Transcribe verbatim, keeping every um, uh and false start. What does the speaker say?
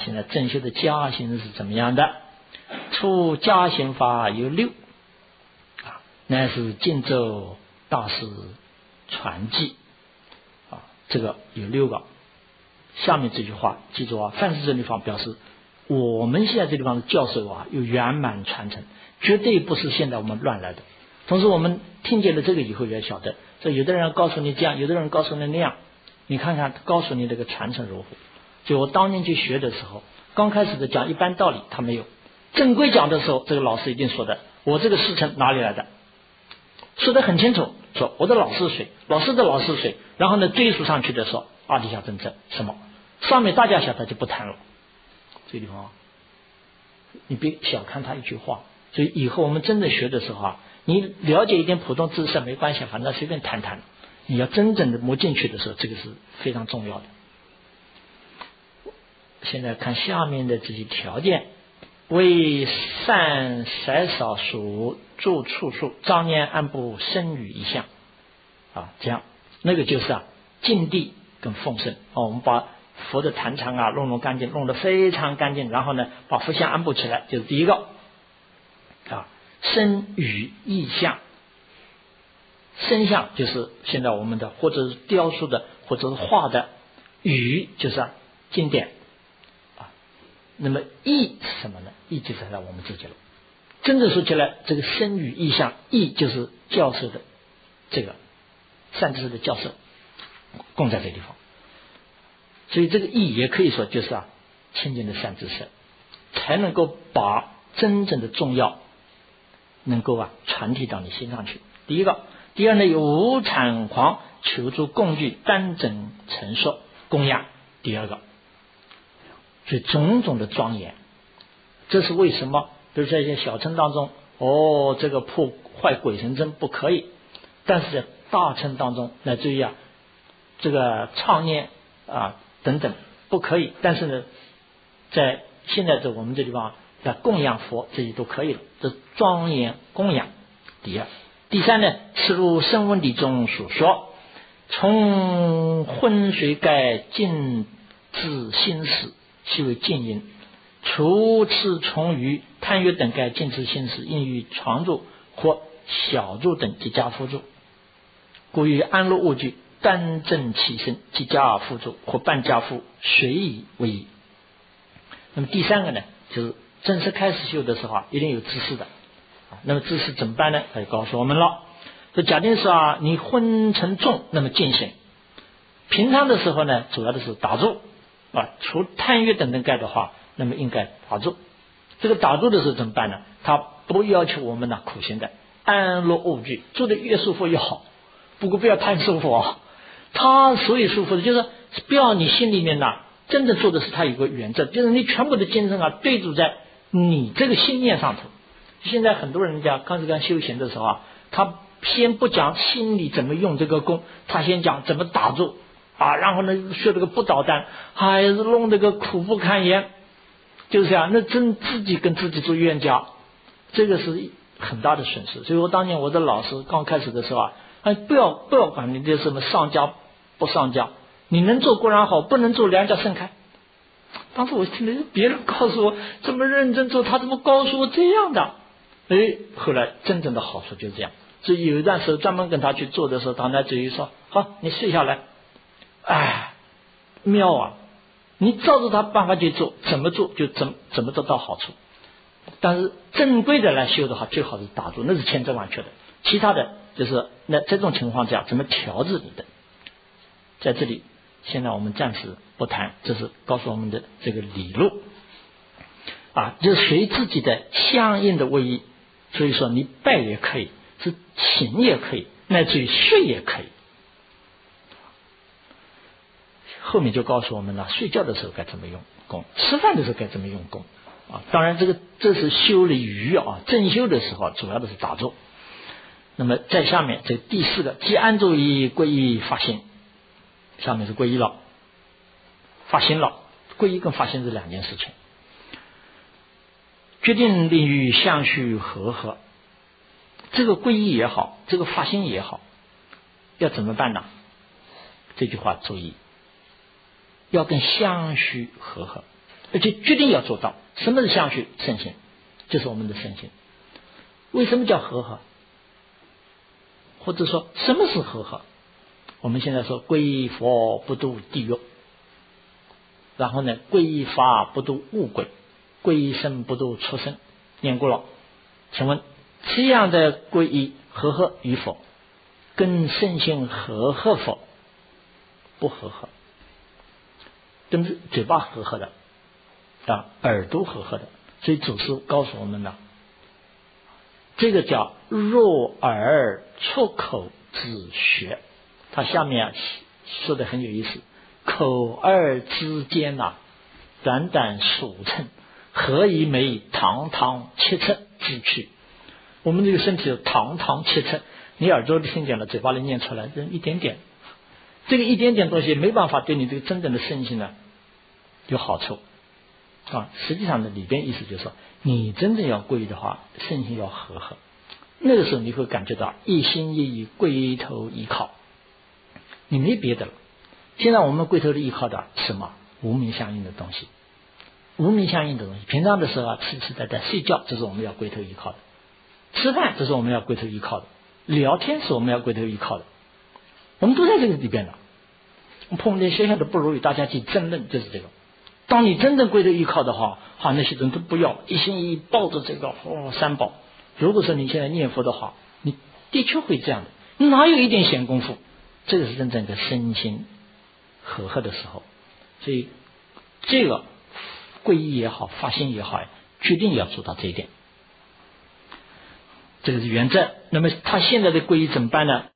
现在正修的加行是怎么样的？出加行法有六啊，乃是净州大师传记啊，这个有六个。下面这句话记住啊，凡是这地方表示我们现在这地方的教授啊有圆满传承，绝对不是现在我们乱来的。同时我们听见了这个以后也晓得，这有的人告诉你这样，有的人告诉你那样，你看看告诉你这个传承如何。就我当年去学的时候，刚开始的讲一般道理他没有，正规讲的时候这个老师一定说的，我这个师承哪里来的，说得很清楚，说我的老师谁，老师的老师谁，然后呢追溯上去的时候阿底峡真正什么，上面大家晓得就不谈了。这个地方你别小看他一句话，所以以后我们真的学的时候啊，你了解一点普通知识没关系，反正随便谈谈，你要真正的摸进去的时候，这个是非常重要的。现在看下面的这些条件，为善少少属住处数张念安部生语一项啊，这样那个就是啊净地跟奉圣哦，我们把佛的坛场啊弄弄干净，弄得非常干净，然后呢把佛像安布起来，就是第一个啊。身语意象，身像就是现在我们的或者是雕塑的或者是画的，语就是啊经典啊。那么意是什么呢？意就是在我们自己了。真的说起来，这个身语意象，意就是教授的这个善知识的教授供在这地方，所以这个意也可以说就是啊清净的善知识，才能够把真正的重要能够啊传递到你心上去。第一个，第二呢，有无产狂求助工具单整陈述供养。第二个，所以种种的庄严，这是为什么？比如在一些小乘当中，哦，这个破坏鬼神真不可以，但是在大乘当中，乃至于啊这个唱念啊等等不可以，但是呢，在现在这我们这地方的供养佛这些都可以了，这庄严供养。第二，第三呢，此如声闻理中所说，从昏水盖尽至心识，其为静音。除此从于贪欲等盖尽至心识，应于床住或小住等及加辅助，故于安乐物具单正起身即加辅助或半加辅，随意为宜。那么第三个呢，就是正式开始修的时候啊，一定有姿势的。那么姿势怎么办呢？他就告诉我们了。说假定是啊，你昏沉重，那么静心。平常的时候呢，主要的是打坐啊，除贪欲等等盖的话，那么应该打坐。这个打坐的时候怎么办呢？他不要求我们呢苦行的，安乐无惧，做的越舒服越好。不过不要贪舒服啊。他所以舒服的就是不要你心里面呢真正做的是他有个原则，就是你全部的精神啊对注在你这个心念上头。现在很多人讲刚才刚修行的时候啊，他先不讲心里怎么用这个功，他先讲怎么打坐啊，然后呢学这个不倒单，还是弄这个苦不堪言，就是这样，那真自己跟自己做冤家，这个是很大的损失。所以我当年我的老师刚开始的时候啊，哎不要不要管你这什么上家不上家，你能做固然好，不能做两家盛开。当时我听了别人告诉我这么认真做，他怎么告诉我这样的？哎，后来真正的好处就是这样。所以有一段时候专门跟他去做的时候，他呢至于说好你睡下来，哎妙啊，你照着他办法去做，怎么做就怎怎么得到好处。但是正规的来修的话，最好是打坐，那是千真万确的。其他的就是那这种情况下怎么调制你的，在这里现在我们暂时不谈，这是告诉我们的这个理路啊，就是随自己的相应的位移。所以说你拜也可以，是请也可以，乃至于睡也可以。后面就告诉我们了，睡觉的时候该怎么用功，吃饭的时候该怎么用功啊。当然这个这是修了瑜啊，正修的时候主要的是打坐。那么在下面这第四个，即安住于皈依发心，下面是皈依了，发心了。皈依跟发心是两件事情。决定令与相续和合，这个皈依也好，这个发心也好，要怎么办呢？这句话注意，要跟相续和合。 而且决定要做到。什么是相续圣行？就是我们的圣行。为什么叫和合？或者说什么是和合？我们现在说皈依佛不度地狱，然后呢皈依法不度物鬼，皈依僧不度畜生，念过了。请问这样的皈依和合与否？跟圣性和合否？不和合。跟嘴巴和合的啊，耳朵和合的。所以祖师告诉我们了，这个叫若耳出口之学。他下面、啊、说的很有意思，口耳之间呐、啊，短短数寸，何以美堂堂七尺之躯？我们这个身体有堂堂七尺，你耳朵里听见了，嘴巴里念出来，这一点点，这个一点点东西没办法对你这个真正的身心呢有好处啊。实际上的里边意思就是说，你真正要皈依的话，身心要和合，那个时候你会感觉到一心一意归头依靠，你没别的了。现在我们归头的依靠的什么？无名相应的东西，无名相应的东西。平常的时候啊，吃吃呆呆睡觉，这是我们要归头依靠的；吃饭，这是我们要归头依靠的；聊天是我们要归头依靠的。我们都在这个里边了。碰见小小的不如意，大家去争论，就是这个。当你真正归头依靠的话，好，那些人都不要，一心一意抱着这个哦三宝。如果说你现在念佛的话，你的确会这样的，你哪有一点闲工夫？这个是真正的身心和合的时候。所以这个皈依也好，发心也好，决定要做到这一点。这个是原则。那么他现在的皈依怎么办呢？